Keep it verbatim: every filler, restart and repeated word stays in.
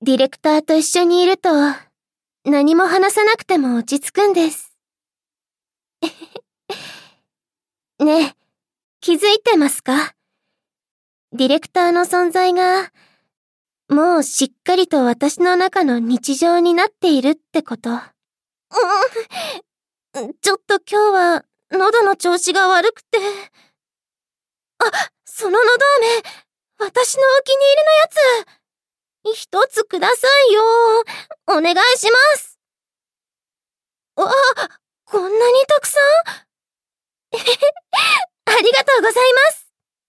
ディレクターと一緒にいると、何も話さなくても落ち着くんです。ねえ、気づいてますか？ディレクターの存在が、もうしっかりと私の中の日常になっているってこと。うん、ちょっと今日は喉の調子が悪くて。あ、そののど飴、私のお気に入りのやつ。一つくださいよ。お願いします。わあ、こんなにたくさんありがとうございます。